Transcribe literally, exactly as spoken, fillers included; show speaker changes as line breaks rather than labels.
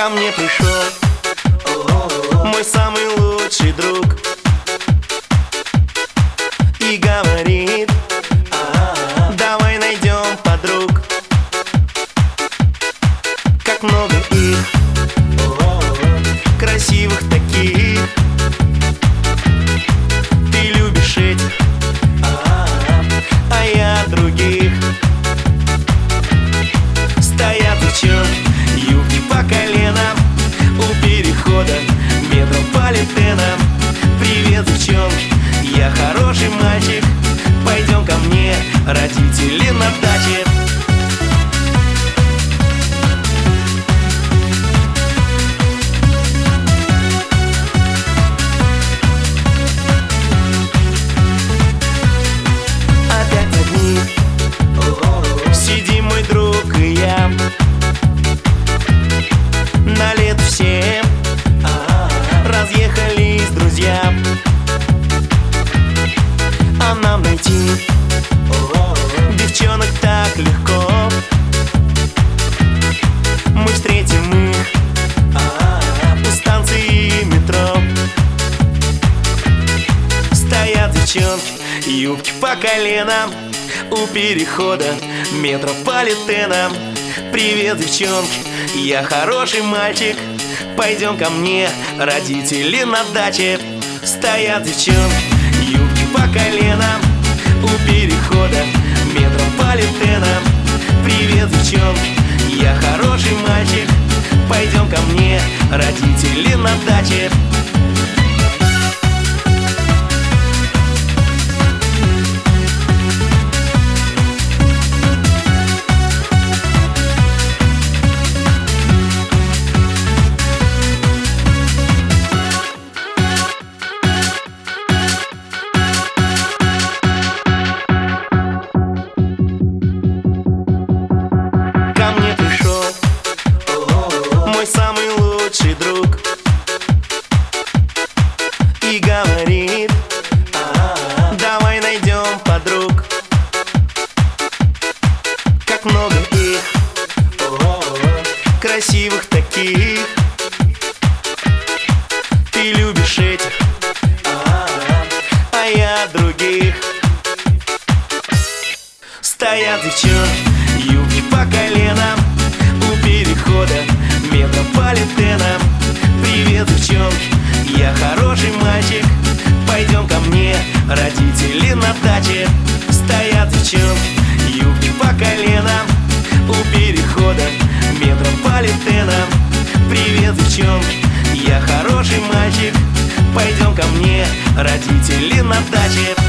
Ко мне пришел мой самый лучший друг и говорит: давай найдем подруг. Как много их, красивых таких. Ты любишь этих, а я других. Стоят девчонки, юбки по коленам, у перехода метрополитена. Привет, девчонки, я хороший мальчик, пойдем ко мне, родители на даче. Опять одни сидим, мой друг и я. На лето все разъехались друзья, а нам найти девчонок так легко. Мы встретим их у станции метро. Стоят девчонки, юбки по коленам, у перехода метрополитена. Привет, девчонки, я хороший мальчик, пойдем ко мне, родители на даче. Стоят девчонки, юбки по коленам, у перехода метрополитена. Привет, девчонки, я хороший мальчик, пойдем ко мне, родители на даче. Мой самый лучший друг и говорит: давай найдем подруг. Как много их, красивых таких. Ты любишь этих, а я других. Стоят девчонки, юбки по коленам, у перехода метрополитена. Привет, девчонки, я хороший мальчик, пойдем ко мне, родители на даче. Стоят девчонки, юбки по коленам, у перехода метрополитена. Привет, девчонки, я хороший мальчик, пойдем ко мне, родители на даче.